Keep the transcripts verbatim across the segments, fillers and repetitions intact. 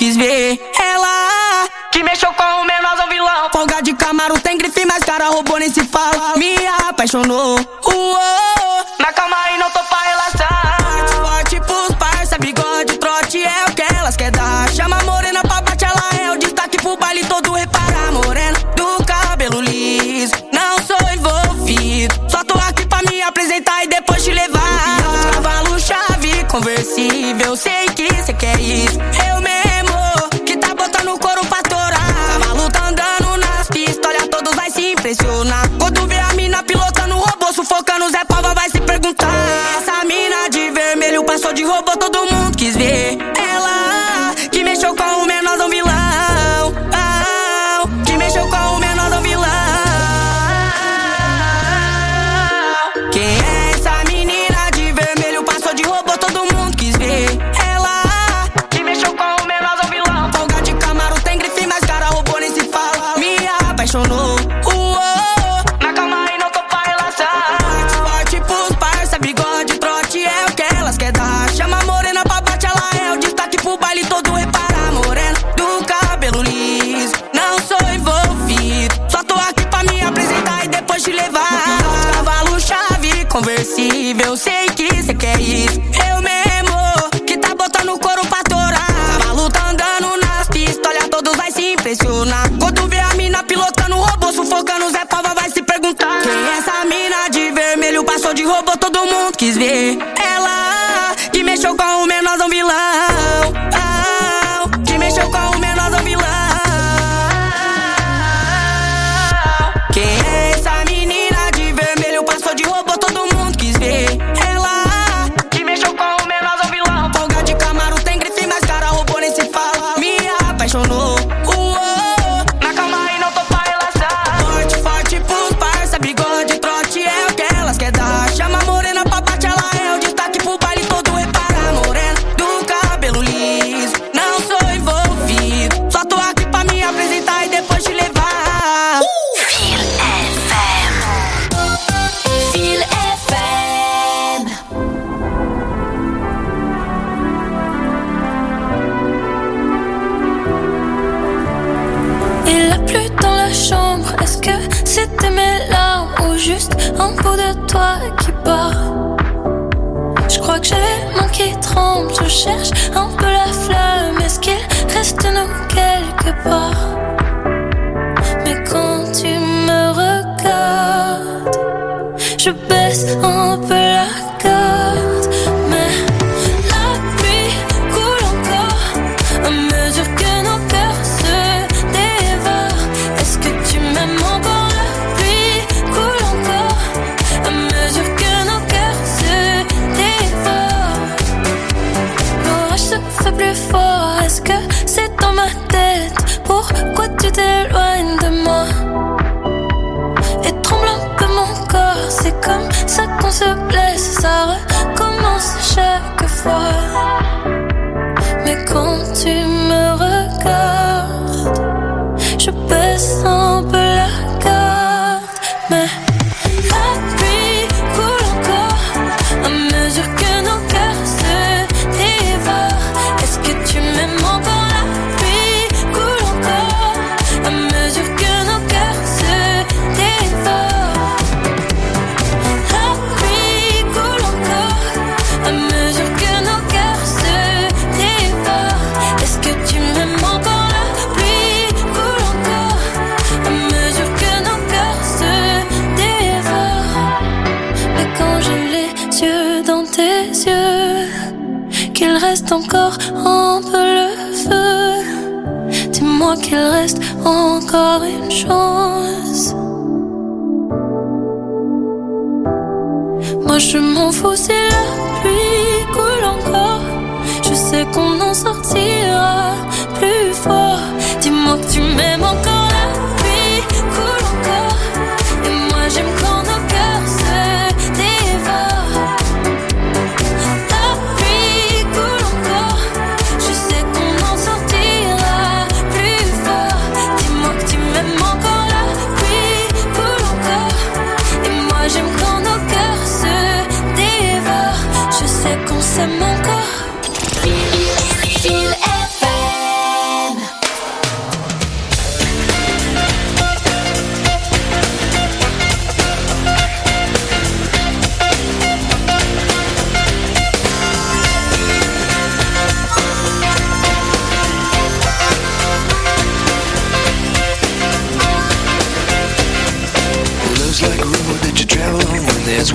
quis ver. Ela que mexeu com o menorzão vilão. Folga de Camaro tem grife, mas cara roubou nem se fala. Me apaixonou, uou. Mas calma aí, não tô pra relação. Forte, forte pros parça, bigode, trote é o que elas quer dar. Chama a morena pra bate, ela é o destaque pro baile todo. Repara a morena do cabelo liso. Não sou envolvido, só tô aqui pra me apresentar e depois te levar. Cavalo chave conversível, sei que cê quer isso. Eu mesmo que tá botando o couro pra torar. Cavalo tá andando nas pistas, olha todos vai se impressionar. Quando vê a mina pilotando o robô, sufocando Zé Pava vai se perguntar. Essa mina de vermelho passou de robô, todo mundo quis ver. Ela que mexeu com o menorzão vilão, oh, que mexeu com o menorzão vilão. Quem é essa menina de vermelho passou de robô, todo mundo quis ver. Ela que mexeu com o menorzão vilão. Folga de Camaro tem grife, mas cara roubou nem se fala. Me apaixonou, uou. Mas calma aí, não tô pra relação. Forte, forte pros parça, bigode, trote é o que elas quer dar. Chama a morena pra bate, ela é o destaque pro baile todo. Repara a morena do cabelo liso. Não sou envolvido, só tô aqui pra me apresentar e depois te levar. Cavalo chave conversível, sei que cê quer isso. Eu mesmo que tá botando o couro pra torar. Cavalo tá andando nas pistas, olha todos vai se impressionar. Quando vê a mina pilotando o robô, sufocando Zé Pava vai se perguntar. Quem é essa mina de vermelho passou de robô, todo mundo quis ver. Ela que mexeu com o menorzão vilão, oh, que mexeu com o menorzão vilão. Quem é essa menina de vermelho passou de robô, todo mundo quis ver. Ela que mexeu com o menorzão vilão. Folga de Camaro tem grife, mas cara roubou nem se fala. Me apaixonou, uou. Mas calma aí, não tô pra relação. Forte, forte pros parça, bigode, trote é o que elas quer dar. Chama a morena pra bate, ela é o destaque pro baile todo. Repara a morena do cabelo liso. Não sou envolvido, só tô aqui pra me apresentar e depois te levar. Feel F M. Feel F M. Il a plu dans la chambre, est-ce que c'était mes larmes ou juste un bout de toi qui part? Je crois que j'ai les mains qui tremblent, je cherche un peu la flamme, est-ce qu'il reste de nous quelque part? Mais quand tu me regardes, je baisse un peu la garde. Mais la pluie coule encore à mesure que nos cœurs se dévorent. Est-ce que tu m'aimes encore? La pluie coule encore à mesure que nos cœurs se dévorent. L'orage se fait plus fort, est-ce que c'est dans ma tête? Pourquoi tu t'éloignes de moi? Et tremble un peu mon corps, c'est comme ça qu'on se blesse, ça recommence chaque fois. Mais quand tu me regardes, je baisse un peu la garde. Mais la pluie coule encore à mesure que nos cœurs se dévorent. Est-ce que tu m'aimes encore? La pluie coule encore à mesure que nos cœurs se dévorent. La pluie coule encore à mesure que nos cœurs se dévorent. Est-ce que tu m'aimes encore? La pluie coule encore à mesure que nos cœurs se dévorent. Mais quand j'ai les yeux dans tes yeux, qu'il reste encore un peu le feu, dis-moi qu'il reste encore une chance. Moi je m'en fous si la pluie coule encore, je sais qu'on en sortira plus fort. Dis-moi que tu m'aimes encore. La pluie coule encore et moi j'aime quand nos cœurs se dévorent. La pluie coule encore, je sais qu'on en sortira plus fort. Dis-moi que tu m'aimes encore. La pluie coule encore et moi j'aime quand nos cœurs se dévorent. Je sais qu'on s'aime encore. Feel F M.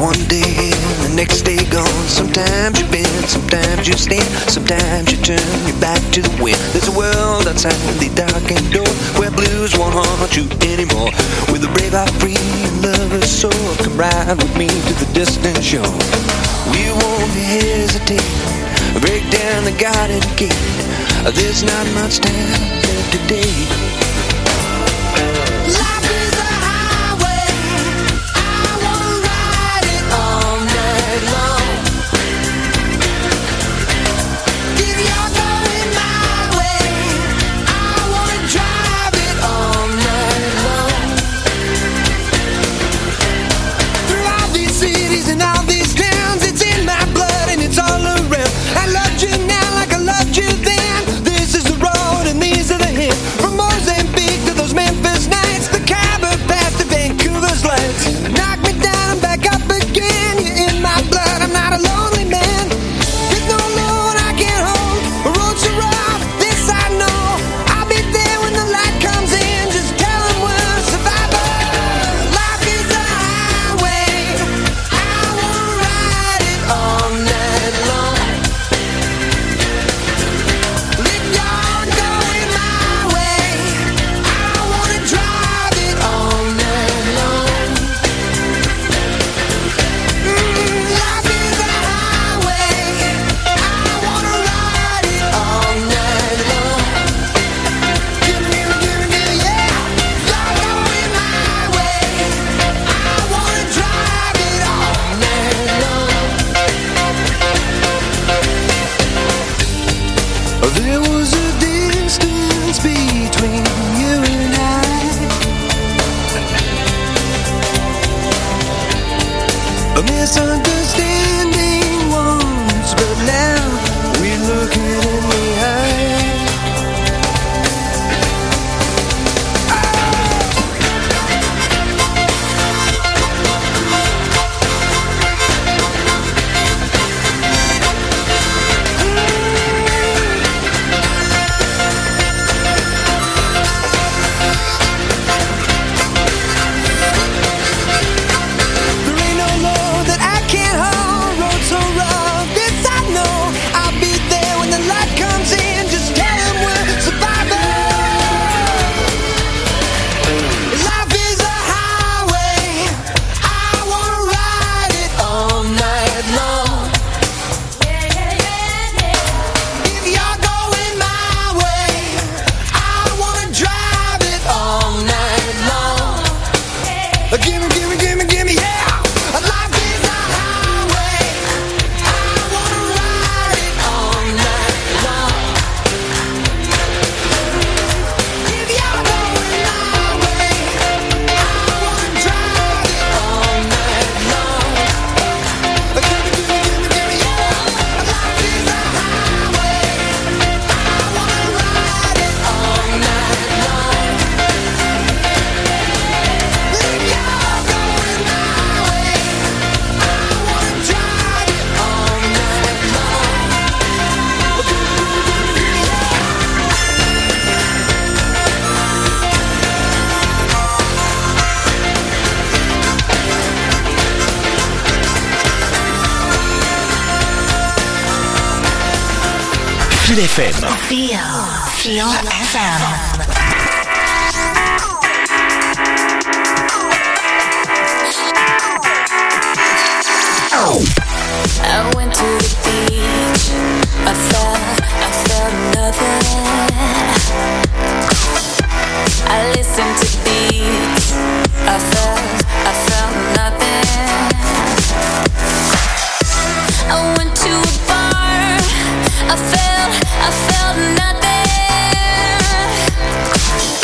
one day and the next day gone. Sometimes you bend, sometimes you stand, sometimes you turn your back to the wind. There's a world outside the darkened door where blues won't haunt you anymore. With a brave heart free and lover's soul, come ride with me to the distant shore. We won't hesitate, break down the garden gate. There's not much time left today. Feel F M. Feel, Feel F M. I went to the beach. I felt, I felt nothing. I listened to beats. I felt, I felt nothing. I went to a bar. I felt, I felt nothing.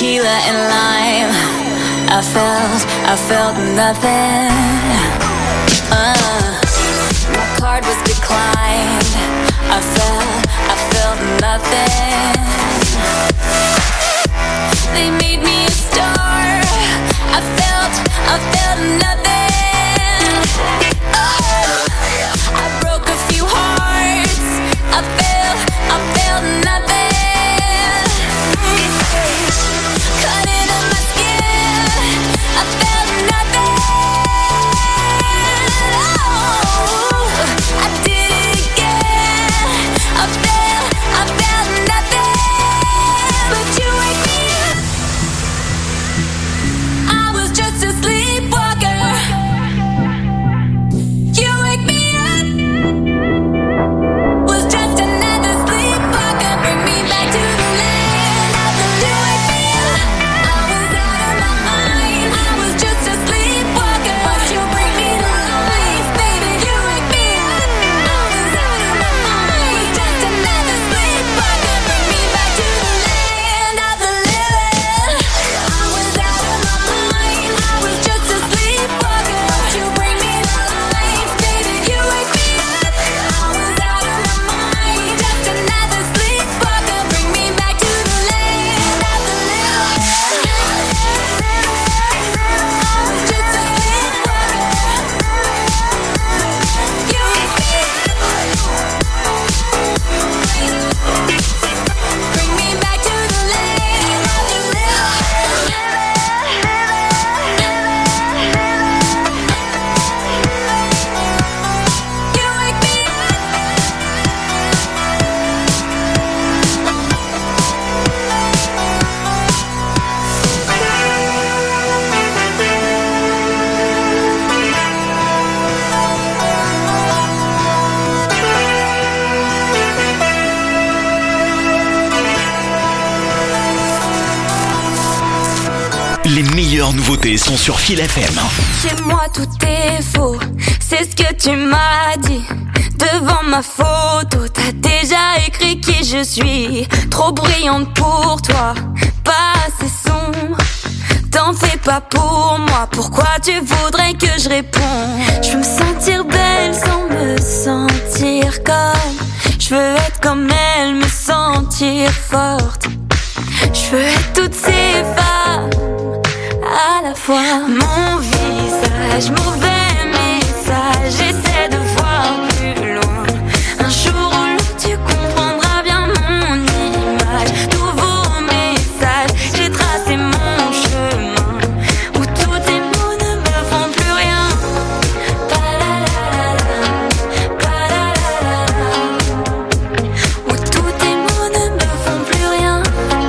tequila and lime. I felt, I felt nothing. Uh, my card was declined. I felt, I felt nothing. They made me a star. I felt, I felt nothing. Oh, I broke a few hearts. I felt, I felt nothing. Cut into my skin. I felt nothing. Oh, I did it again. I felt, I felt nothing. But you wake me up. I was just a sleepwalker. You wake me up. Was just another sleepwalker. Bring me back to the land of the living. I was out of my mind. I was just a sleepwalker. But you bring me to life, baby. You wake me up. I was out of my mind. Was just another sleepwalker. Bring me back to the land of the living. I was out of my mind. I was just a sleepwalker. But you bring me to life, baby. You wake me up. I was out of my mind. Just another sleepwalker. Bring me back to the land of the living. I was just a sleepwalker. You wake me up. Bring me back to the land of the living. You wake me Les meilleures nouveautés sont sur Feel F M. Chez moi tout est faux, c'est ce que tu m'as dit. Devant ma photo, t'as déjà écrit qui je suis. Trop brillante pour toi, pas assez sombre. T'en fais pas pour moi, pourquoi tu voudrais que je réponde? Je veux me sentir belle sans me sentir comme. Je veux être comme elle, me sentir forte. Je veux être toutes ces femmes à la fois. Mon visage, mauvais message, j'essaie de voir plus loin. Un jour ou l'autre tu comprendras bien mon image. Nouveau message, j'ai tracé mon chemin où tous tes mots ne me font plus rien. Pa-la-la-la-la, pa-la-la-la-la. Où tous tes mots ne me font plus rien.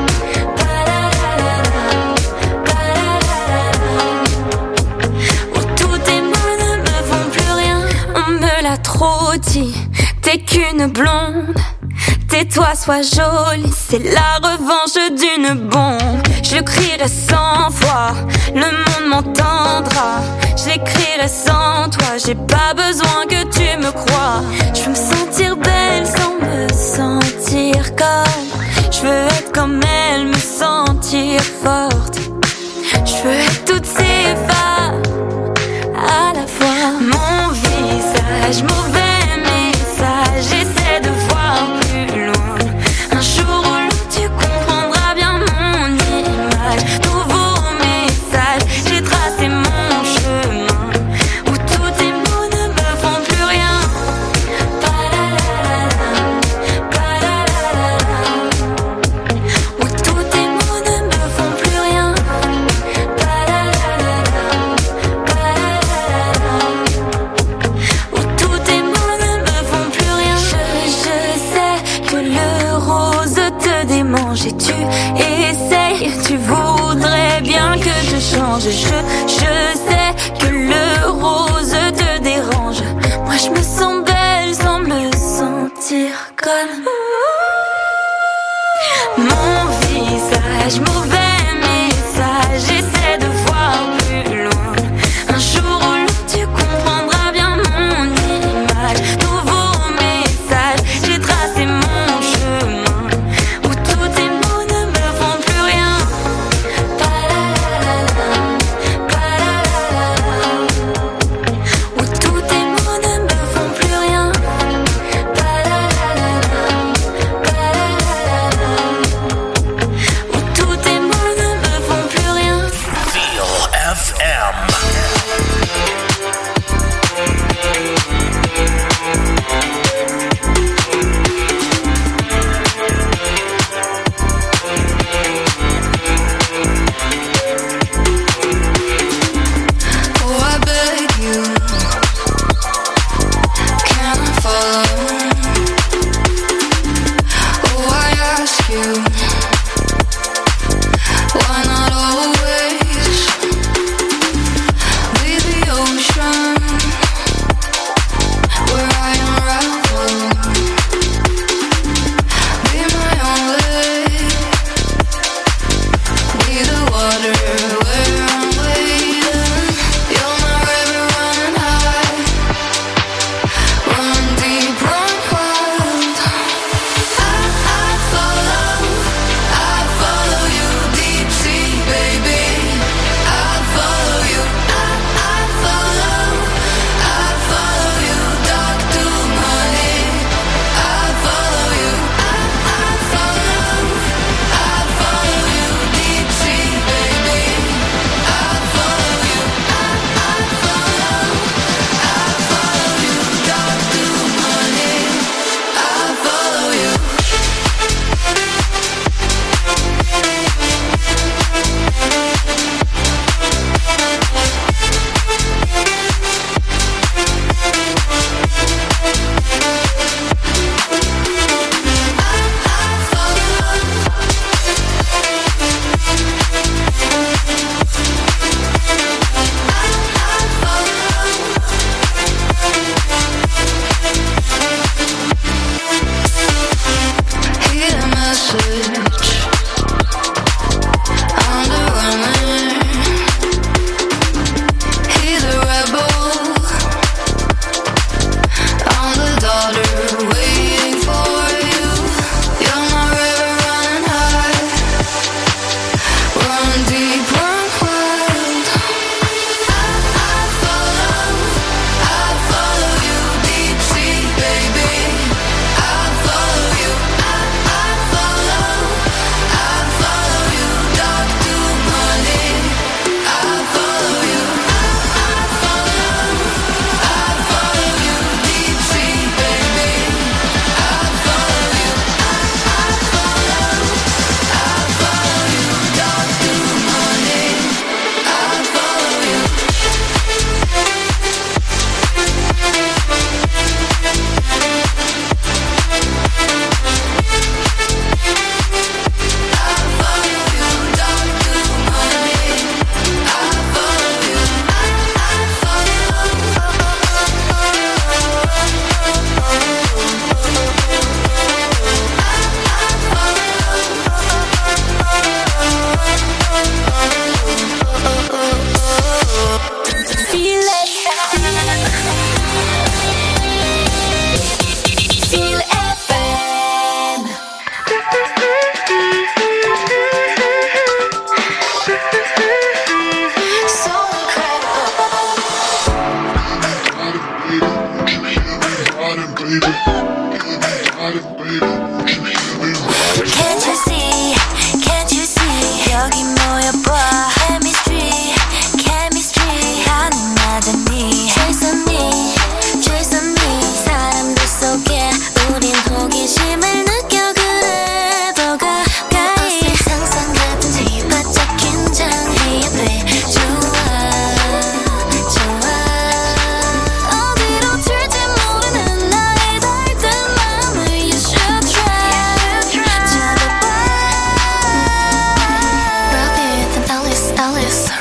Trop dit, t'es qu'une blonde. Tais-toi, sois jolie, c'est la revanche d'une bombe. Je crierai cent fois, le monde m'entendra. J'écrirai sans toi, j'ai pas besoin que tu me crois. Je veux me sentir belle sans me sentir comme. Je veux être comme elle, me sentir forte. Je veux être toutes ces femmes à la fois. Mon visage, mauvais message, j'essaie de voir plus loin. Un jour ou l'autre tu comprendras bien mon image. Nouveau message, j'ai tracé mon chemin où tous tes mots ne me font plus rien. Pa-la-la-la-la, pa-la-la-la-la. Où tous tes mots ne me font plus rien. Pa-la-la-la-la, pa-la-la-la-la. Où tous tes mots ne me font plus rien. Je, je sais que le rose te démange et tu essayes, tu voudrais bien que je change. Je, je sais que le rose te dérange. Moi je me sens belle sans me sentir comme. Mon visage, mauvais message, j'essaie de voir plus loin. Un jour ou l'autre tu comprendras bien mon image. Nouveau message, j'ai tracé mon chemin où tous tes mots ne me font plus rien.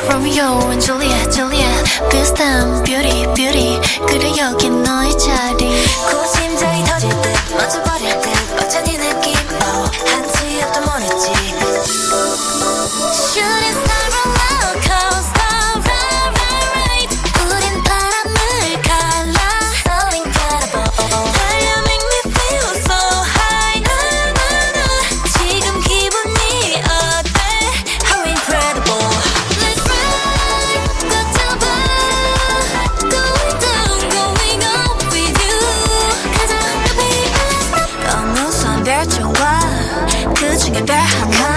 Romeo and Juliet, Juliet 비슷한 beauty, beauty 그래 여기 너의 자리 곧 심장이 터질 듯 멈춰버릴 듯 어쩐 이 느낌 oh, 한치 앞도 모르지 Shooting star roller coaster right, right, right 우린 바람을 갈라 So incredible 달려 make me feel so high na, na, na. 지금 기분이 어때 How incredible Let's ride 꽉 잡아 Going down going up with you 가자 baby 너무 선 별조와 그 중에 별 하나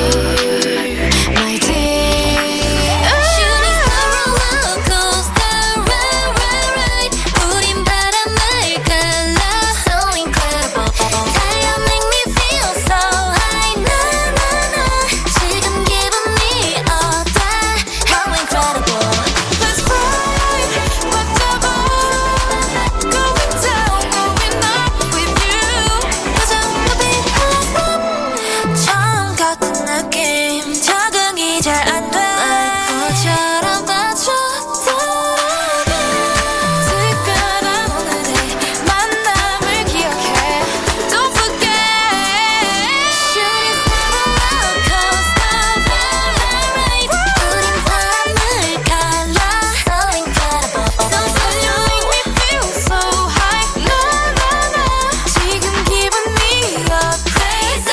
My dear Shooting star roller coaster right, right, right 우린 바람을 갈라 So incredible 달려 make me feel so high na, na, na. 지금 기분이 어때 How incredible Let's ride 꽉 잡아 Going down going up with you 가자 baby 처음 같은 느낌 적응이 잘 안 돼 것처럼 빠져들어가 특별한 오늘의 만남을 기억해 Don't forget Shooting star roller coaster right, right, right 우린 바람을 갈라 So incredible So you make me feel so high na, na, na. 지금 기분이 어때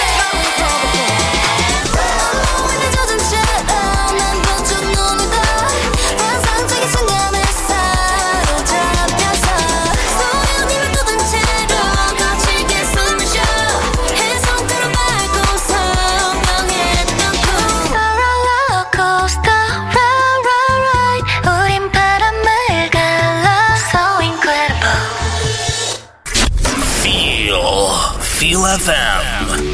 오늘 조정처럼 난 걷죠 눈이 다 환상적인 순간에 사로잡혀서 소연이를 돋은 채로 거칠게 숨을 쉬어 해손가락 밟고 성공했던 꿈 Roller coaster right, right, right 우린 바람을 갈라 So incredible Feel, Feel 에프 엠.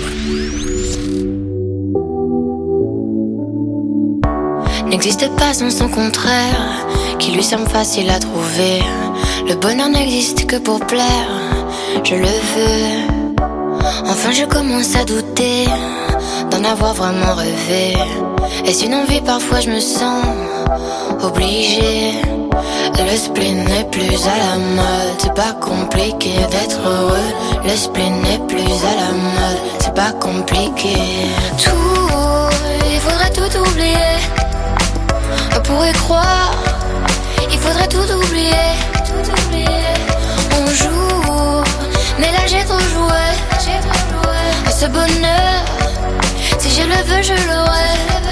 N'existe pas sans son contraire, qui lui semble facile à trouver. Le bonheur n'existe que pour plaire, je le veux. Enfin je commence à douter d'en avoir vraiment rêvé. Est-ce une envie? Parfois je me sens obligée. Le spleen n'est plus à la mode, c'est pas compliqué d'être heureux. Le spleen n'est plus à la mode, c'est pas compliqué. Tout, il faudrait tout oublier. On pourrait croire, il faudrait tout oublier. Tout oublier. On joue, mais là j'ai trop joué. J'ai trop joué. Ce bonheur, si je le veux, je l'aurai.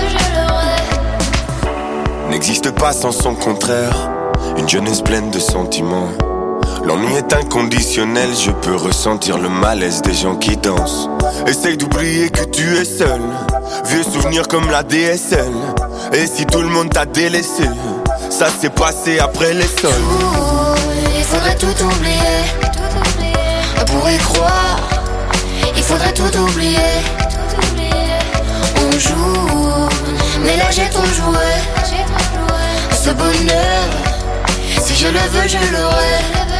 N'existe pas sans son contraire. Une jeunesse pleine de sentiments. L'ennui est inconditionnel, je peux ressentir le malaise des gens qui dansent. Essaye d'oublier que tu es seul. Vieux souvenirs comme la D S L. Et si tout le monde t'a délaissé, ça s'est passé après les sols. Tout, il faudrait tout oublier. On pourrait croire, il faudrait tout oublier. On joue, mais là j'ai trop joué. Ce bonheur, si je le veux, je l'aurai.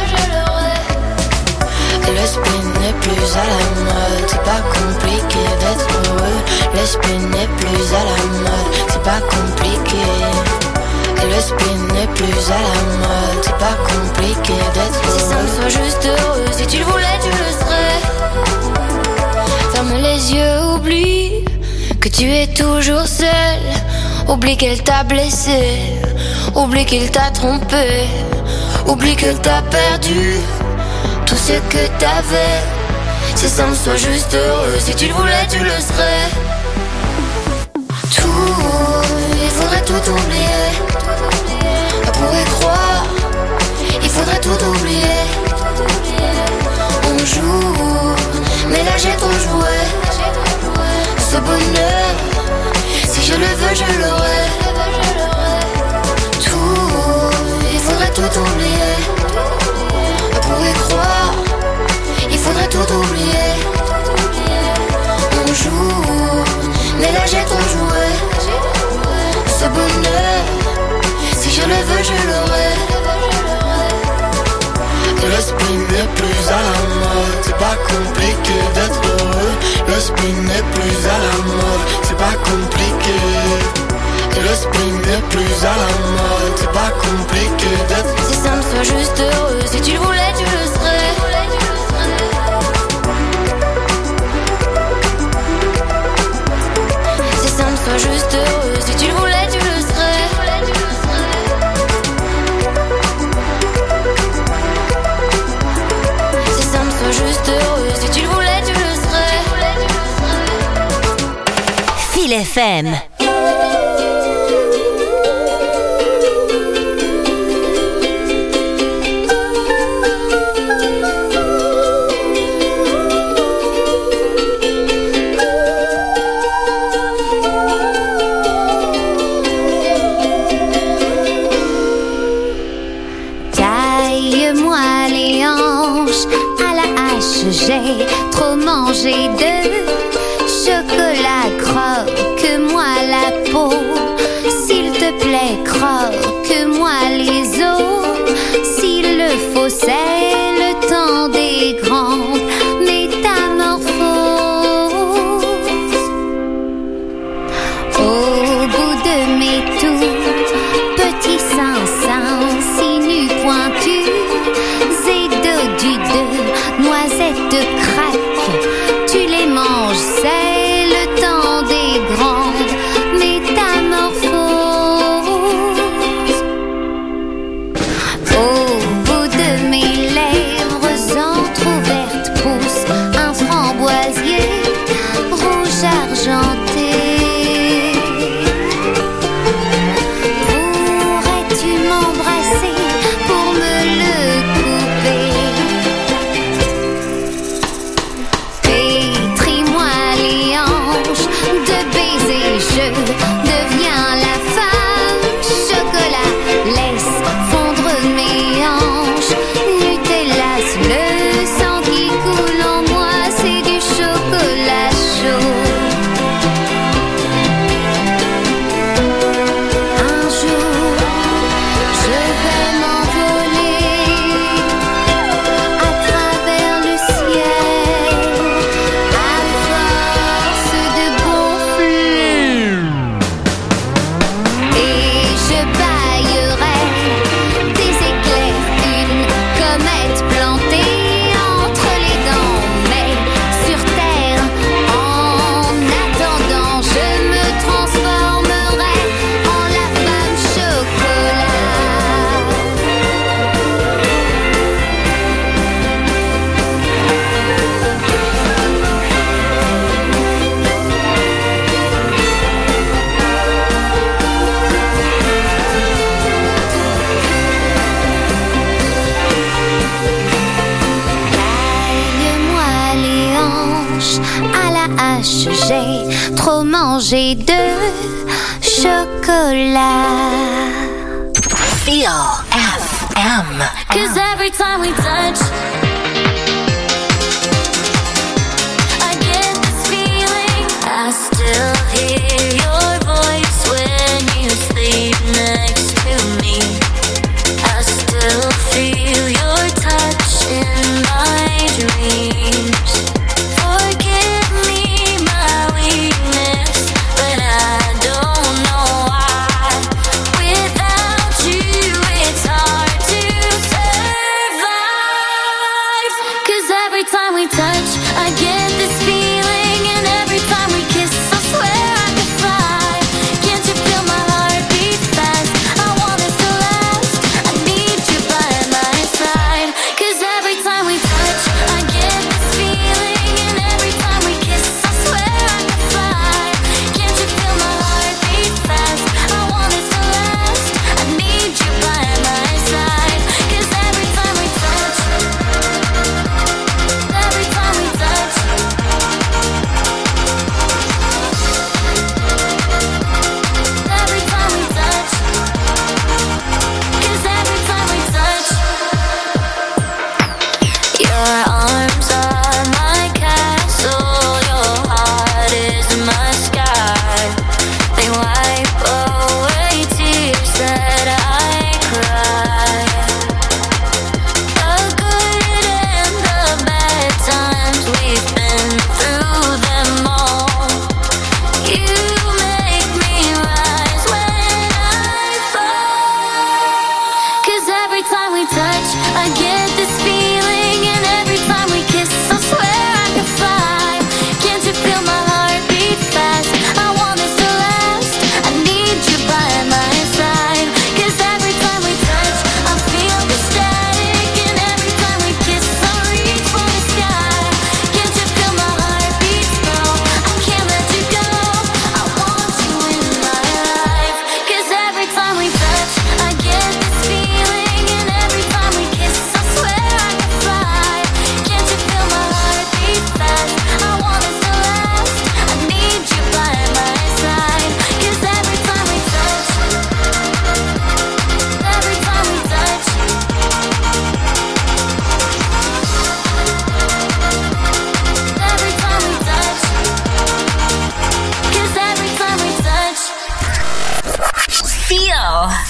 Le spleen n'est plus à la mode, c'est pas compliqué d'être heureux. Le spleen n'est plus à la mode, c'est pas compliqué. Le spleen n'est plus à la mode, c'est pas compliqué d'être heureux. Si ça me soit juste heureux, si tu le voulais, tu le serais. Ferme les yeux, oublie que tu es toujours seul. Oublie qu'elle t'a blessé, oublie qu'il t'a trompé, oublie que t'as perdu tout ce que t'avais. Si ça me soit juste heureux, si tu le voulais, tu le serais. Tout, il faudrait tout oublier. On pourrait croire, il faudrait tout oublier. On joue, mais là j'ai trop joué. Ce bonheur, si je le veux, je l'aurai. Tout, il faudrait tout oublier. On pourrait croire, il faudrait tout oublier. On joue, mais là j'ai trop joué. Ce bonheur, si je le veux, je l'aurai. Le spleen n'est plus à la mode, c'est pas compliqué d'être heureux. Le spleen n'est plus à la mode, c'est pas compliqué. Le spleen n'est plus à la mode. C'est pas compliqué d'être. C'est simple, sois juste heureux. Si tu le voulais, tu le serais. C'est simple, sois juste heureux. Si tu le voulais, tu le serais. C'est simple, sois juste heureux. Si tu le voulais, tu le serais. Feel F M. J'ai trop mangé de chocolat, croque-moi la peau. S'il te plaît, croque-moi les os. S'il le faut, c'est le temps des grandes métamorphoses. Au bout de mes tours, petits seins, seins, sinus pointus, et dos du deux, noisettes de craque, tu les manges, c'est le temps des grandes métamorphoses. Au bout de mes lèvres entr'ouvertes pousse un framboisier rouge argenté. Pourrais-tu m'embrasser pour me le couper? De baiser, je deviens la femme. Chocolat, laisse fondre mes hanches. Nutella, le sang qui coule en moi, c'est du chocolat chaud. Un jour, je vais m'envoler à travers le ciel. À force de et je baillerai des éclairs, une comète plantée entre les dents. Mais sur terre, en attendant, je me transformerai en la femme chocolat. Taille-moi les hanches à la hache, j'ai trop mangé de chocolat. Feel F M. Cause every time we touch, I get this feeling. I still hear your voice when you sleep next to me. I still feel your touch in my dreams. Forgive me my weakness, but I don't know why. Without you, it's hard to survive.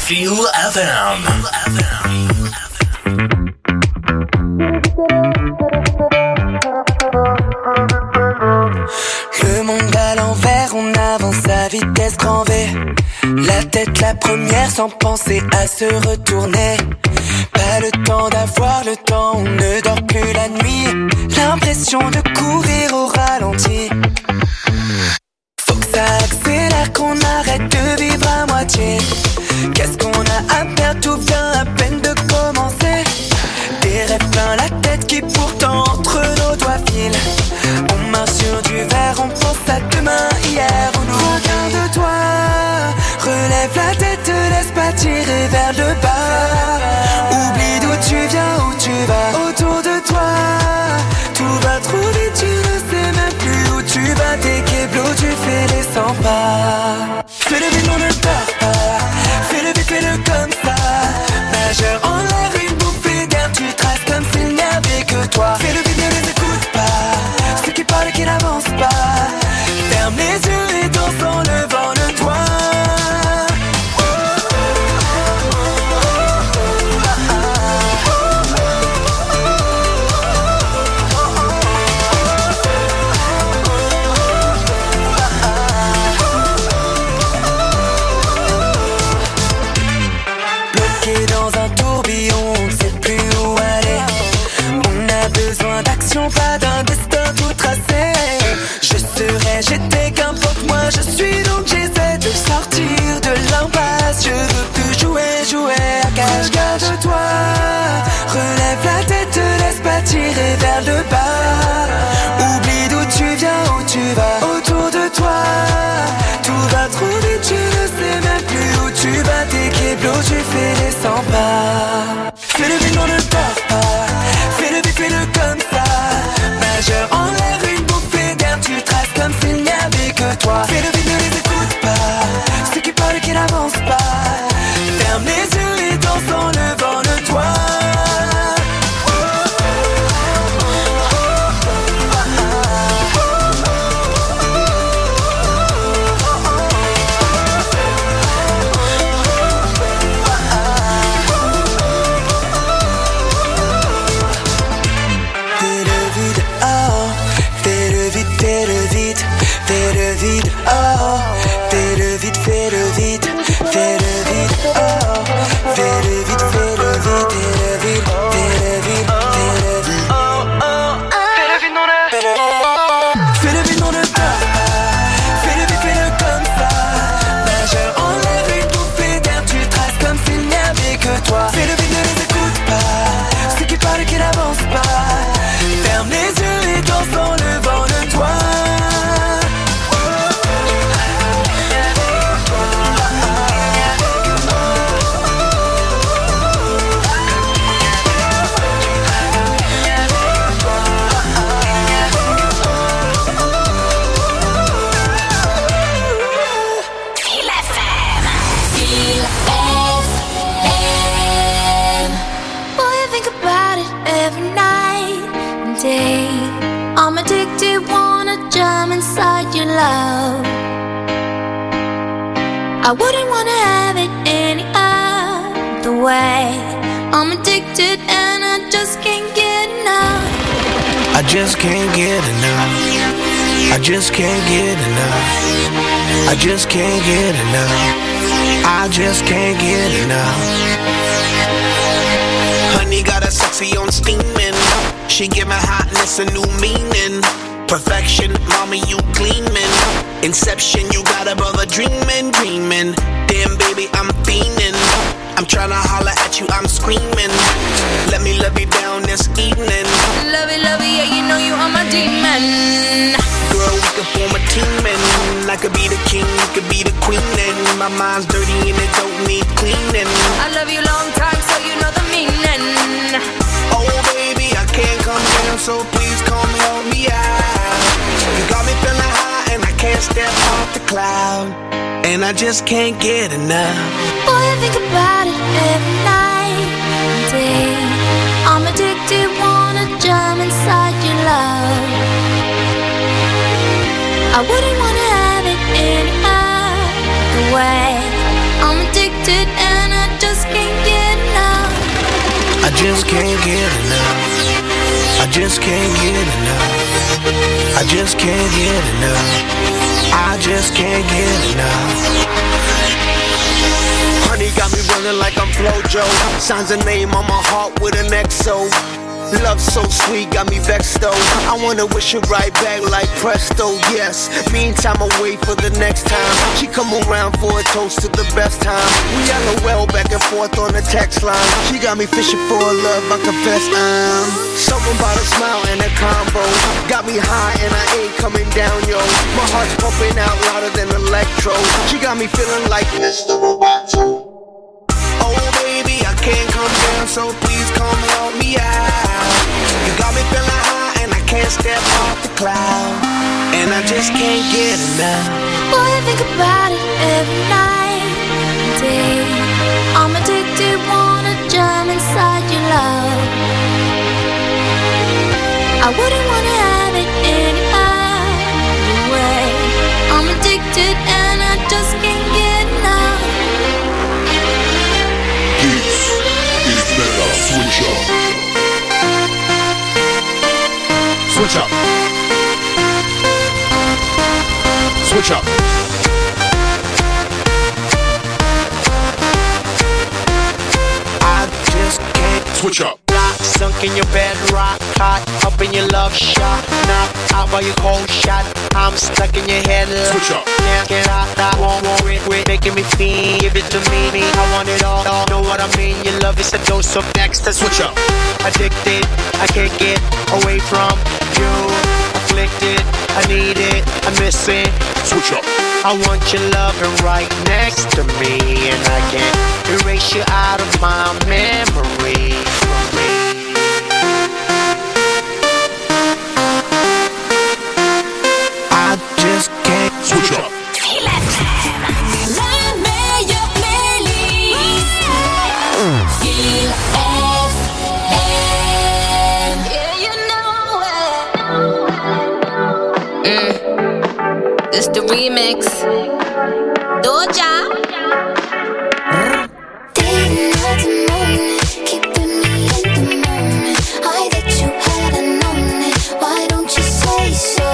Feel F M. Le monde à l'envers, on avance à vitesse grand V. La tête la première sans penser à se retourner. Pas le temps d'avoir le temps, on ne dort plus la nuit. L'impression de courir au ralenti. Faut que ça accélère, qu'on arrête de vivre à moitié. Qu'est-ce qu'on a à perdre, tout vient à peine de commencer. Des rêves plein la tête qui pourtant entre nos doigts filent. On marche sur du verre, on pense à demain, hier ou nous. Regarde-toi, relève la tête, te laisse pas tirer vers le bas. Oublie d'où tu viens, où tu vas. Autour de toi, tout va trop vite, tu ne sais même plus où tu vas. T'es keblo, tu fais les cent pas. Fais le vide, on ne dort pas. Fais le vide, fais-le comme ça. Nageur en l'air, une bouffée d'air, tu traces comme s'il n'y avait que toi. Fais le vide, ne les écoute pas. Ceux qui parlent et qui n'avancent pas. Ferme les yeux et danse en levant le doigt. Bloqué dans un tourbillon, on ne sait plus où aller. On a besoin d'action, pas d'un destin tout tracé. Je serai, j'étais, qu'importe moi je suis, donc j'essaie de sortir de l'impasse. Je veux plus jouer, jouer à cache. Regarde-toi, relève la tête, te laisse pas tirer vers le bas. Oublie d'où tu viens, où tu vas. Autour de toi, tout va trop vite, tu ne sais même plus où tu vas. T'es keblo, tu fais les cent pas. Fais le vide, on ne dort pas. Fais le vide, fais-le comme ça. Nageur en l'air, une bouffée d'air, tu traces comme s'il n'y avait que toi. Fais le vide, ne les écoute pas. Ceux qui parlent et qui n'avancent pas. Ferme les yeux et danse en levant le doigt. Fais le vide, oh. Fais le vide, fais le vide. Fais le vide, oh. Fais le vide, fais le vide. Fais le vide, oh. Fais le vide, fais le vide. Fais le vide, fais le vide. Fais le vide, oh, oh. Fais le vide, non, le. Fais le Fais le vide, non, le dort pas. Fais le vide, fais-le comme ça. Nageur en l'air, une bouffée d'air, tu traces comme s'il n'y avait que toi. Fais le vide, ne les écoute pas. Ceux qui parlent et qui n'avancent pas. Ferme les yeux et danse en levant le doigt. Feel F M. Feel F M. Boy, I think about it every night and day. I'm addicted, wanna jump inside your love. I wouldn't wanna have it any other way. I'm addicted and I just can't get enough. I just can't get enough. I just can't get enough. I just can't get enough. I just can't get enough. Honey got a sexy on steaming. She give my hotness a new meaning. Perfection, mommy, you gleaming. Inception, you got a brother dreaming, dreaming. Damn, baby, I'm fiending. I'm tryna holler at you, I'm screaming. Let me love you down this evening. Love it, love it, yeah, you know you are my demon. Girl, we could form a team and I could be the king, you could be the queen. And my mind's dirty and it don't need cleaning. I love you long time, so you know the meaning. Oh baby, I can't come down, so please come help me out. You got me feeling high and I can't step off the cloud. And I just can't get enough. Boy, I think about it every night and day. I'm addicted, wanna jump inside your love. I wouldn't wanna have it any other way. I'm addicted and I just can't get enough. I just can't get enough. I just can't get enough. I just can't get enough. Honey got me running like I'm Flojo. Signs a name on my heart with an X O. Love so sweet, got me vexed though. I wanna wish it right back like presto, yes. Meantime, I wait for the next time she come around for a toast to the best time. We LOL back and forth on the text line. She got me fishing for a love, I confess I'm something about a smile and a combo. Got me high and I ain't coming down, yo. My heart's pumping out louder than electro. She got me feeling like Mister Roboto. Oh baby, I can't come down, so please come help me out. You got me feeling high and I can't step off the cloud. And I just can't get enough. Boy, I think about it every night and day. I'm addicted, wanna jump inside your love. I wouldn't wanna have it any other way. I'm addicted and I just can't get enough. Switch up. Switch up. Switch up. I just can't switch up. Lock, sunk in your bed, rock hot, up in your love shot, knock out by your cold shot. I'm stuck in your head. Switch up. Can't get out, I won't worry, quit making me feel. Give it to me, me, I want it all. Know what I mean? Your love is a dose of next. Switch up. Addicted, I can't get away from you. Afflicted, I need it, I miss it. Switch up. I want your loving right next to me, and I can't erase you out of my memory. I just can't switch up. It's the remix. Doja. Didn't have to moan it, keeping me in the moment. I that you hadn't known it. Why don't you say so?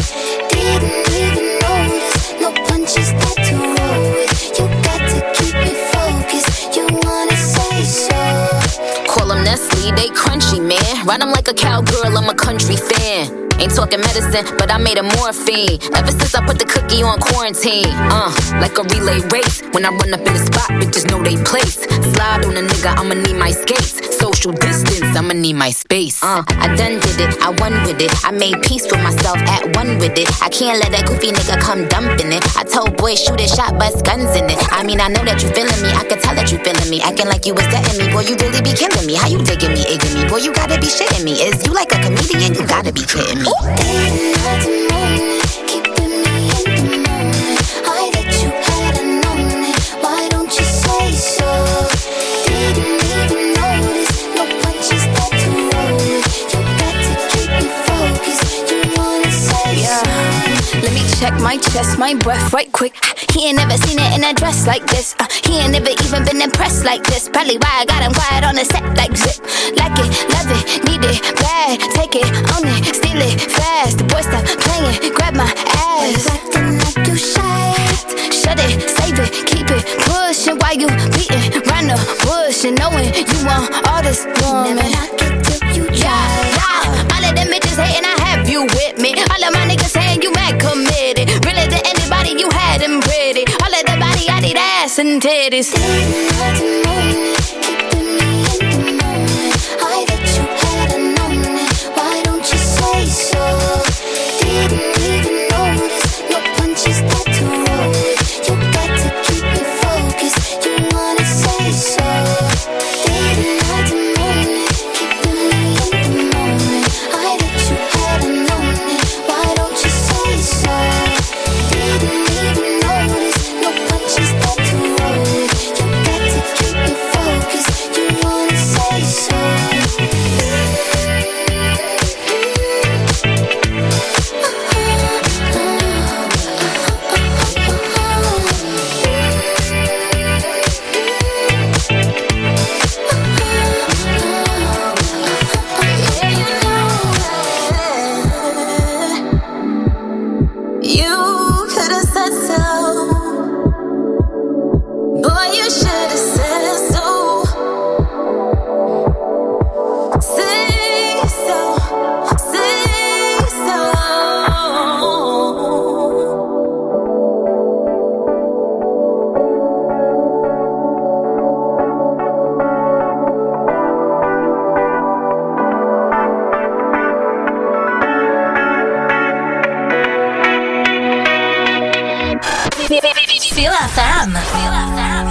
Didn't even notice. No punches that to roll with. You got to keep me focused. You wanna say so? Call them Nestle, they crunchy, man. Ride them like a cowgirl, I'm a country fan. Ain't talking medicine, but I made a morphine. Ever since I put the cookie on quarantine. Uh, like a relay race. When I run up in the spot, bitches know they place. Slide on a nigga, I'ma need my skates. Social distance, I'ma need my space. Uh, I done did it, I won with it. I made peace with myself, at one with it. I can't let that goofy nigga come dumping it. I told boys, shoot a shot, bust guns in it. I mean, I know that you feeling me, I can tell that you feeling me. Acting like you was getting me, boy, you really be killing me. How you digging me, egging me? Boy, you gotta be shitting me. Is you like a comedian? You gotta be kidding me. Didn't have to moan it, keeping me in the moment. I that you hadn't known it. Why don't you say so? Didn't even notice. No punches that to roll with. You got to keep me focused. You wanna say yeah. so? Let me check my chest, my breath right quick. He ain't never seen it in a dress like this. Uh, he ain't never even been impressed like this. Probably why I got him quiet on the set like zip. Like it, love it, need it, bad. Take it, own it, steal it, fast. The boy stop playing, grab my ass. Acting like you shy. Shut it, save it, keep it pushing while you beating round the bush and knowing you want all this woman. Never knock it till you try. Yeah, yeah. All of them bitches hating, I have you with me. All of my niggas saying you mad committed. Really to anybody you had them pretty. All of the body, I need ass and titties. Didn't have to moan it, keeping me in the moment. I that you hadn't known it. Why don't you say so? Didn't even notice. No punches that to roll with. You got to keep me focused. You wanna say so? Didn't have to moan it, keeping me in the moment. I that you hadn't known it. Why don't you say so? Didn't even notice. No punches that to roll with. You got to keep Feel F M. Feel F M.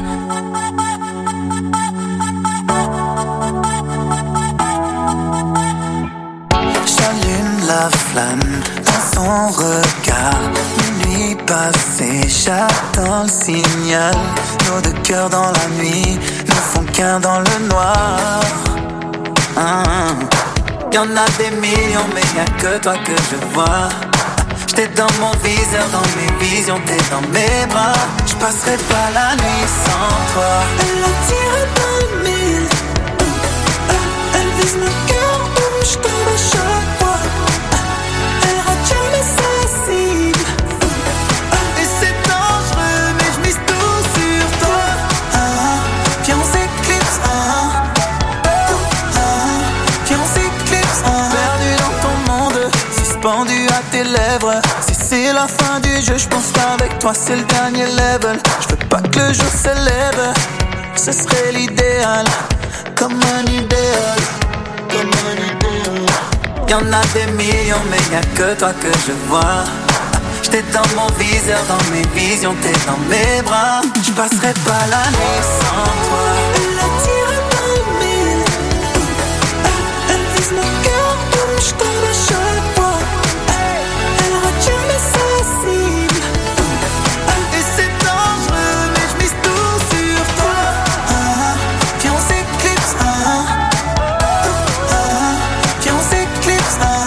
J'allume la flamme dans son regard. Nuit passée, j'attends le signal. Nos deux cœurs dans la nuit ne font qu'un dans le noir. Hum. Y'en a des millions, mais y'a que toi que je vois. J'étais dans mon viseur, dans mes visions, t'es dans mes bras. J'passerai pas la nuit sans toi. Elle attire dans le mille. Elle, elle vise mon cœur, où j'tombe à chaque fois. Elle rate jamais sa cible. Et c'est dangereux, mais j'mise tout sur toi. Ah, puis on s'éclipse. Ah, ah, puis on s'éclipse. Ah, perdu dans ton monde, suspendu à tes lèvres. Si c'est la fin du jeu, j'pense qu'avec toi c'est le dernier level. J'veux pas que le jour s'élève, ce serait l'idéal. Comme un idéal, comme un idéal. Y'en a des millions, mais y'a que toi que je vois. J'étais dans mon viseur, dans mes visions, t'es dans mes bras. J'passerai pas la nuit sans toi. Elle attire dans le mille. Elle vise mon cœur, où j'tombe à chaque fois. Elle rate jamais sa cible. Et c'est dangereux, mais j'mise tout sur toi. Ah, puis on s'éclipse. Ah, ah, puis on s'éclipse. Ah,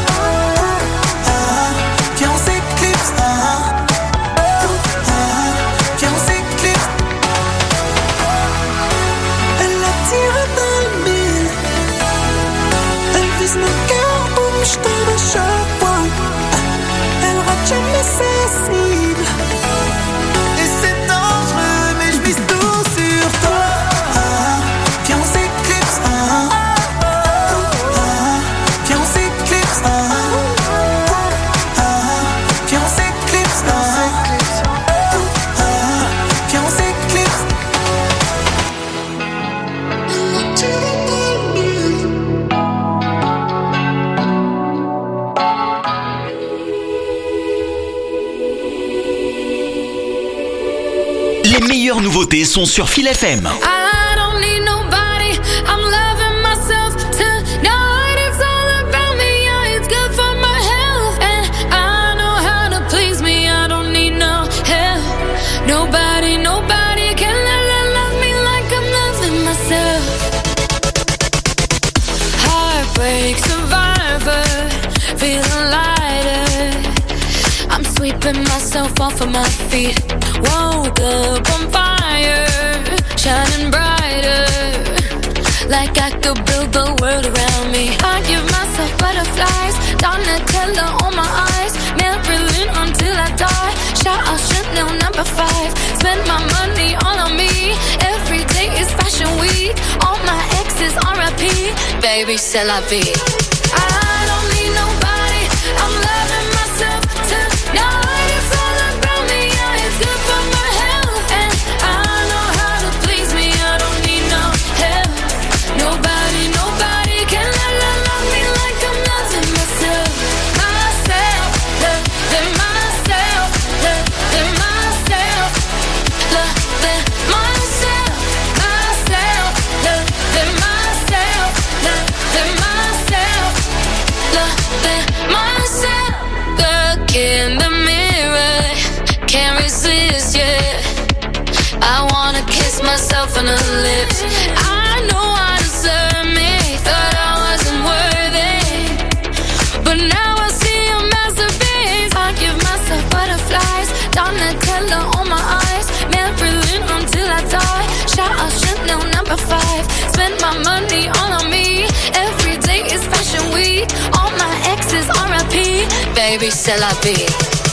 ah, puis on s'éclipse. Ah, ah, puis on s'éclipse. Elle attire dans le mille. Elle vise mon cœur, où j'tombe à chaque fois. Elle rate jamais sa cible. Et c'est dangereux, mais j'mise tout sur toi. Ah, puis on s'éclipse. Ah, ah, puis on s'éclipse. Ah, ah, puis on s'éclipse. Ah, ah, puis on s'éclipse. Les meilleures nouveautés sont sur Feel F M. I don't need nobody, I'm loving myself tonight. It's all about me, yeah, it's good for my health. And I know how to please me, I don't need no help. Nobody, nobody can love me like I'm loving myself. Heartbreak survivor, feeling lighter. I'm sweeping myself off of my feet. Woke up on fire, shining brighter. Like I could build the world around me. I give myself butterflies, Donatella on my eyes. Marilyn until I die. Shout out Chanel number five. Spend my money all on me. Every day is fashion week. All my exes R I P. Baby, c'est la vie. I don't need nobody, I'm loving myself tonight. It's all about me, yeah, it's good for my health. And I know how to please me, I don't need no help. Nobody, nobody can love, love, love me like I'm loving myself. Myself, loving myself, loving myself, loving myself, myself, loving myself, loving myself, loving myself. Look in the mirror, can't resist, yeah. I wanna kiss myself on the lips. I know I deserve me, thought I wasn't worthy, but now I see a masterpiece. I give myself butterflies, Donatella on my eyes. Marilyn until I die. Shout out Chanel number five. Spend my money all on me. Every day is fashion week. All my exes R I P. Baby, c'est la vie.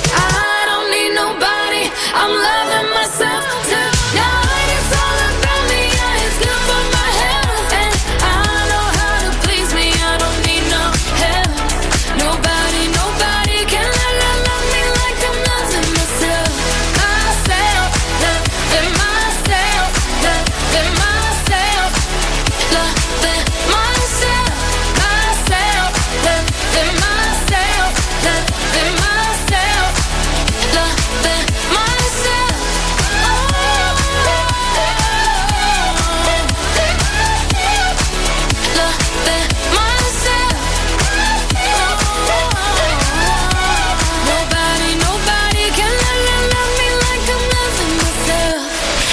I don't need nobody, I'm loving myself tonight. It's all about me, yeah, it's good for my health. And I know how to please me, I don't need no help. Nobody, nobody can love, love, love me like I'm loving myself. Myself, loving myself, loving myself, loving myself, myself, loving myself, loving myself, loving myself.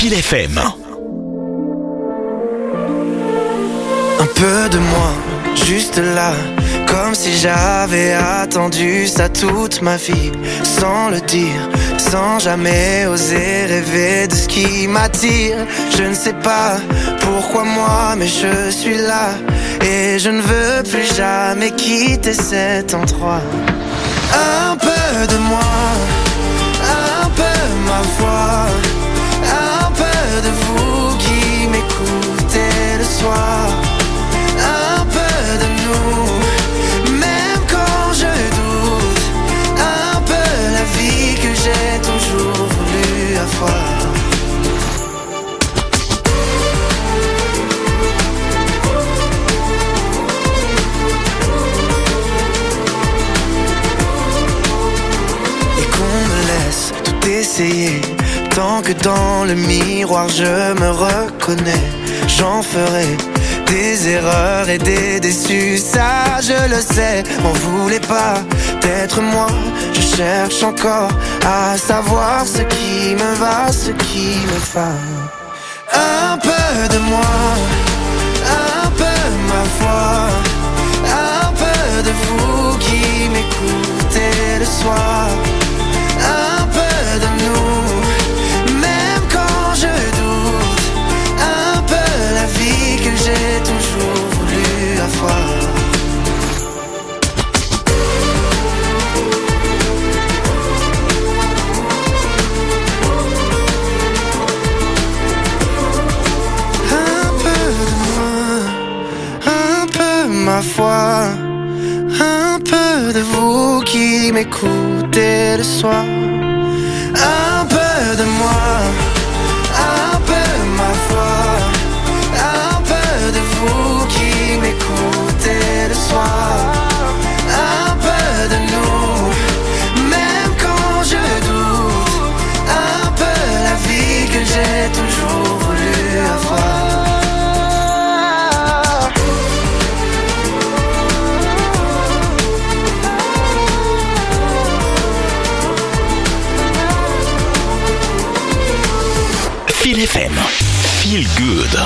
Feel F M. Un peu de moi, juste là, comme si j'avais attendu ça toute ma vie, sans le dire, sans jamais oser rêver de ce qui m'attire. Je ne sais pas pourquoi moi, mais je suis là, et je ne veux plus jamais quitter cet endroit. Un peu de moi, un peu ma voix, un peu de vous qui m'écoutez le soir. Un peu de nous, même quand je doute, un peu la vie que j'ai toujours voulu avoir. Et qu'on me laisse tout essayer, tant que dans le miroir je me reconnais, j'en ferai des erreurs et des déçus, ça je le sais. M'en voulez pas d'être moi, je cherche encore à savoir ce qui me va, ce qui me va. Un peu de moi, un peu ma voix, un peu de vous qui m'écoutez le soir. Un peu de nous, même quand je doute, un peu la vie que j'ai toujours voulu avoir. Un peu de moi, un peu ma foi, un peu de vous qui m'écoutez le soir. Un peu de moi, un peu ma foi, un peu de vous qui m'écoutez le soir. Un peu de nous, même quand je doute, un peu la vie que j'ai toujours voulu avoir. Feel F M. Feel good.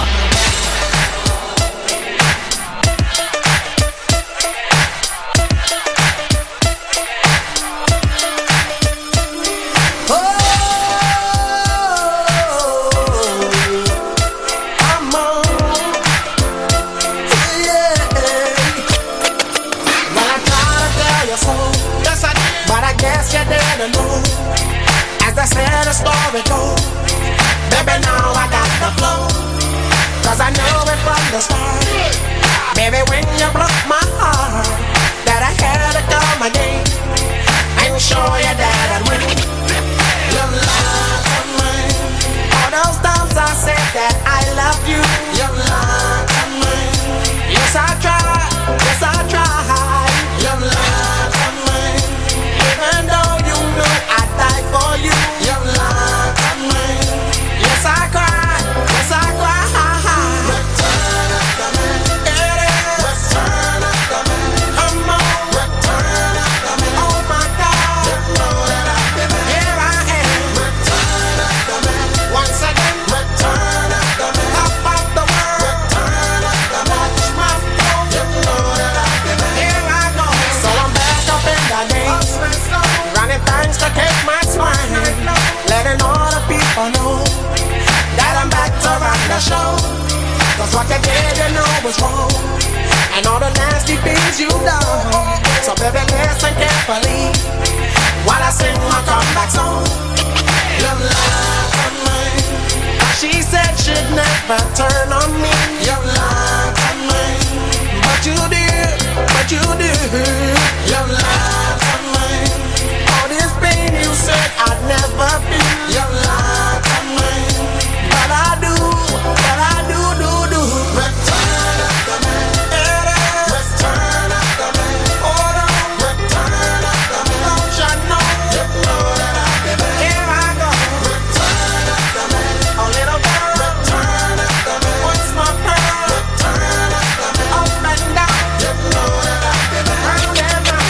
Baby, now I got the flow, 'cause I know it from the start. Baby, when you broke my heart, that I had to come again and show you that I'd win. Your love of mine. All those times I said that I love you. Your love of mine. Yes, I tried. Yes, I tried. Your love of mine. Even though you know I'd die for you. Your love of mine. Yes, I cried. Yes, I cried. Return of the man. It is. Return of the man. Come on. Return of the man. Oh my God. You know that I've been there. Here I am. Return of the man. Once again. Return of the man. Top of the world. Return of the man. Watch my flow. You know that I've been there. Here I go. So I'm back up in the game. Running things to take my swing. Letting all the people know that I'm back to run the show. 'Cause what you did, you know was wrong, and all the nasty things you done. So baby, listen carefully while I sing my comeback song. Your love of mine. She said she'd never turn on me. Your love of mine. But you did, but you did. Your love of mine. All this pain you said I'd never feel. Your love of mine. But I do, but I do, do, do. Return of the man. It is. Return of the man. Hold on. Return of the man. Don't you know? You know that I've been there. Here I go. Return of the man. A little girl. Return of the man. What's my pearl? Return of the man. Up and down. You know that I've been there. Round and round.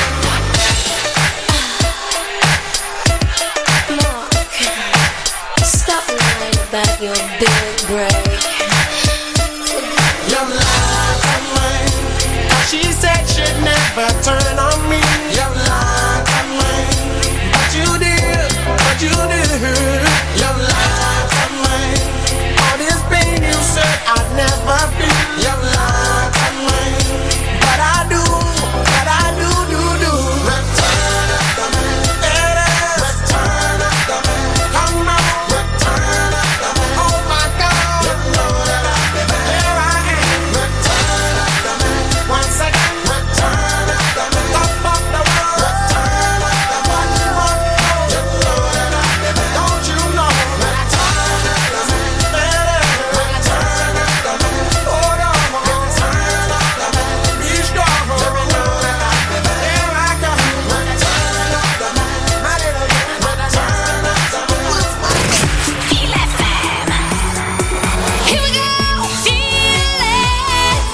that your big break. You lied to me, 'cause she said she'd never turn on me. You lied to me, but you did, but you did. You lied to me, all this pain you said I'd never feel. You lied to me, but I do, but I do, do, do. Return of the man, it is. Return of the man, come on. Return of the man, oh my God. You know that I've been bad. Here I am. Return of the man, once again. Return of the man, top of the world. Return of the man, what you want? You know that I've been bad. Don't you know? Return of the man, it is. Return of the man, hold on. Return of the man, be strong. You know that I've been bad. Here I come. Return of the man, my little girl. Return of the man. Feel F M. Here we go. Feel F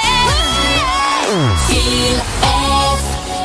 M. Feel F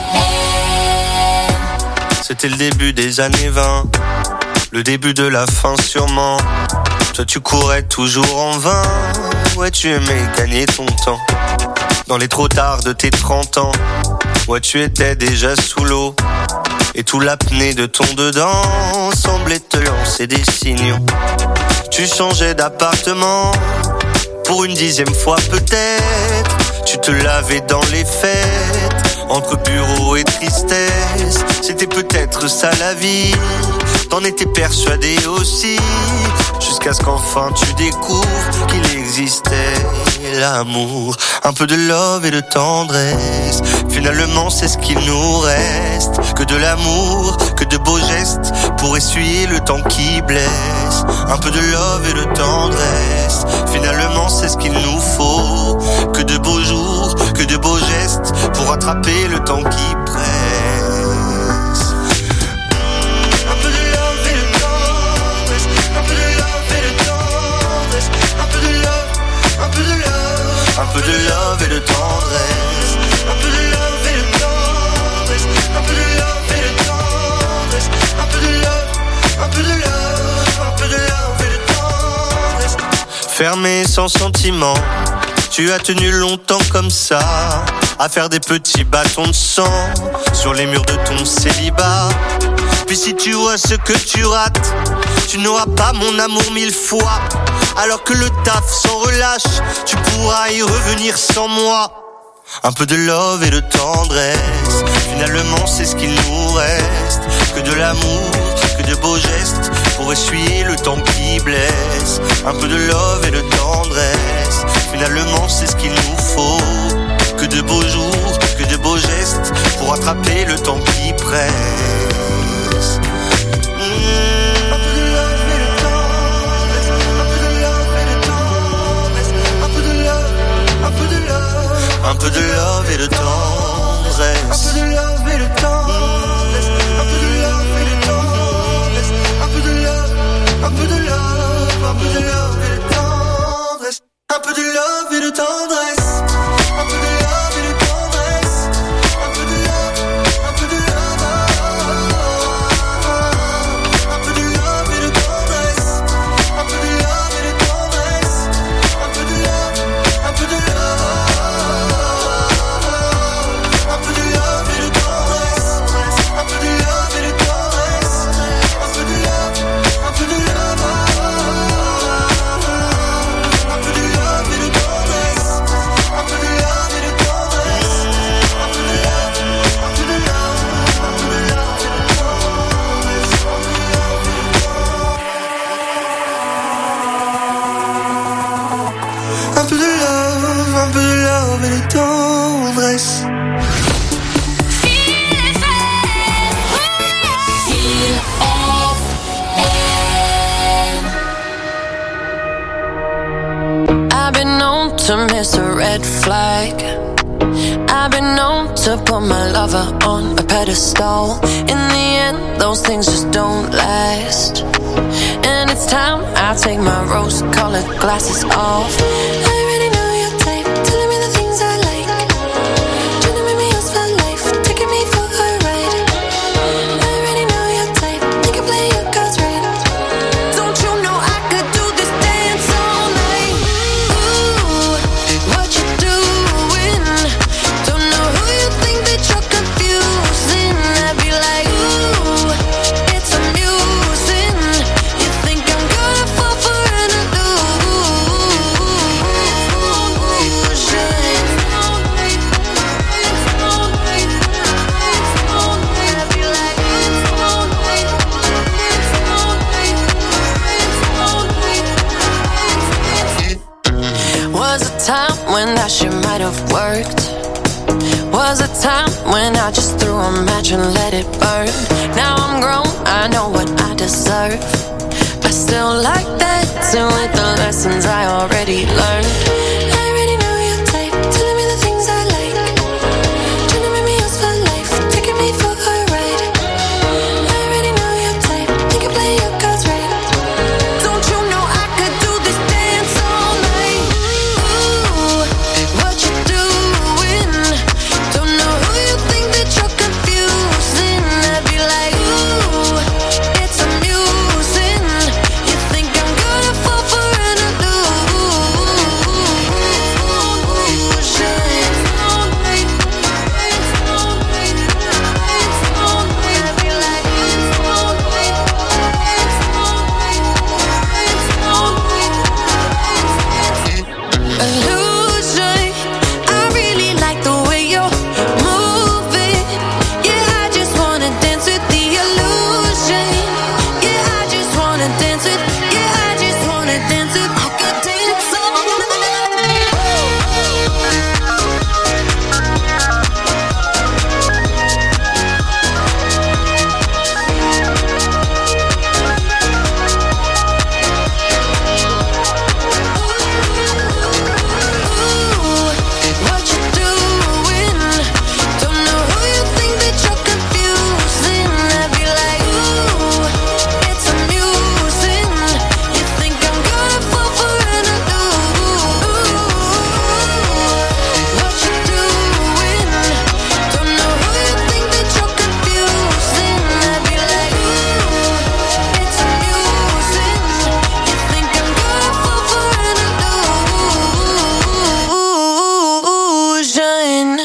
M. C'était le début des années vingt, le début de la fin sûrement. Toi tu courais toujours en vain, ouais tu aimais gagner ton temps. Dans les trop tard de tes trente ans, ouais tu étais déjà sous l'eau. Et tout l'apnée de ton dedans semblait te lancer des signaux. Tu changeais d'appartement, pour une dixième fois peut-être. Tu te lavais dans les fêtes, entre bureau et tristesse. C'était peut-être ça la vie, t'en étais persuadé aussi. Jusqu'à ce qu'enfin tu découvres qu'il existait l'amour. Un peu de love et de tendresse, finalement c'est ce qu'il nous reste. Que de l'amour, que de beaux gestes, pour essuyer le temps qui blesse. Un peu de love et de tendresse, finalement c'est ce qu'il nous faut. Que de beaux jours, que de beaux gestes, pour rattraper le temps qui presse. Un peu de love et de tendresse, un peu de love et de tendresse, un peu de love, un peu de love, un peu de love et de tendresse, un peu de love et de tendresse, un peu de love et de tendresse, un peu de love, un peu de love, un peu de love et de tendresse. Fermé sans sentiment, tu as tenu longtemps comme ça, à faire des petits bâtons de sang sur les murs de ton célibat. Puis si tu vois ce que tu rates, tu n'auras pas mon amour mille fois. Alors que le taf s'en relâche, tu pourras y revenir sans moi. Un peu de love et de tendresse, finalement c'est ce qu'il nous reste. Que de l'amour, que de beaux gestes, pour essuyer le temps qui blesse. Un peu de love et de tendresse, finalement c'est ce qu'il nous faut. Que de beaux jours, que de beaux gestes, pour rattraper le temps qui presse. Mmh. Un peu de love et de tendresse, un peu de love et de tendresse, un peu de love, un peu de love, un peu de love et de tendresse, un peu de love et de tendresse, un peu de love et de tendresse, un peu de love, un peu de love, un peu de love et de tendresse, un peu de love et de tendresse. To miss a red flag, I've been known to put my lover on a pedestal. In the end, those things just don't last. And it's time I take my rose-colored glasses off. I already know your type, telling me the things I like, trying to make me yours for life, taking me for a ride. I already know your type, you can play your cards right. Don't you know I could do love worked. Was a time when I just threw a match and let it burn. Now I'm grown, I know what I deserve. I still like that, so with the lessons I already learned. I already know your type, telling me the things I like. Trying to make me yours for life, taking me for a ride. I already know your type, you can play your cards right. Don't you know I could do this dance all night? Ooh, what you doing? Don't know who you think that you're confusing. I'd be like, ooh, it's amusing. You think I'm gonna fall for an illusion. I really like the way you're moving. Yeah, I just wanna dance with the illusion. Yeah, I just wanna dance with. Yeah, I just wanna dance with. I could dance all what you doing? Don't know who you think that you're confusing. I'd be like, ooh, it's amusing. You think I'm gonna fall for an illusion? What you doing? Don't know who you think that you're confusing. I'd be like, ooh, it's amusing. You think I'm gonna fall for an illusion?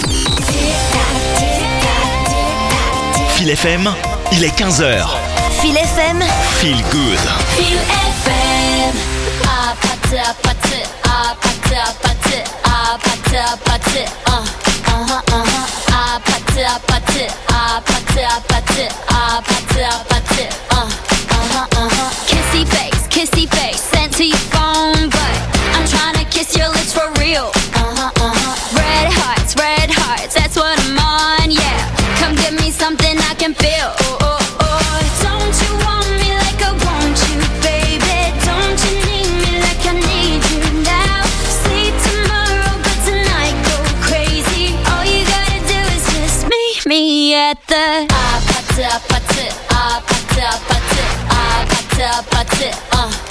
Feel F M, il est quinze heures. Feel F M. Feel good. Feel F M. Ah, pâte, ah, pâte, ah, pâte, ah, pâte, ah, pâte, ah, pâte, uh, uh-huh, uh-huh. Ah, pâte, ah, pâte, ah, pâte, ah, pâte, ah, pâte, ah, pâte, uh, uh-huh, uh-huh. Kissy face, kissy face, sent to your phone, but I'm trying to kiss your lips for real. Uh-huh, uh-huh. Red hearts, red hearts, that's what I'm on, yeah. Come give me something I can feel. Oh, oh, oh. Don't you want me like I want you, baby? Don't you need me like I need you now? Sleep tomorrow, but tonight go crazy. All you gotta do is just meet me at the ah, pate, ah, pate, ah, pate, ah, pate, ah, pate, ah, pate,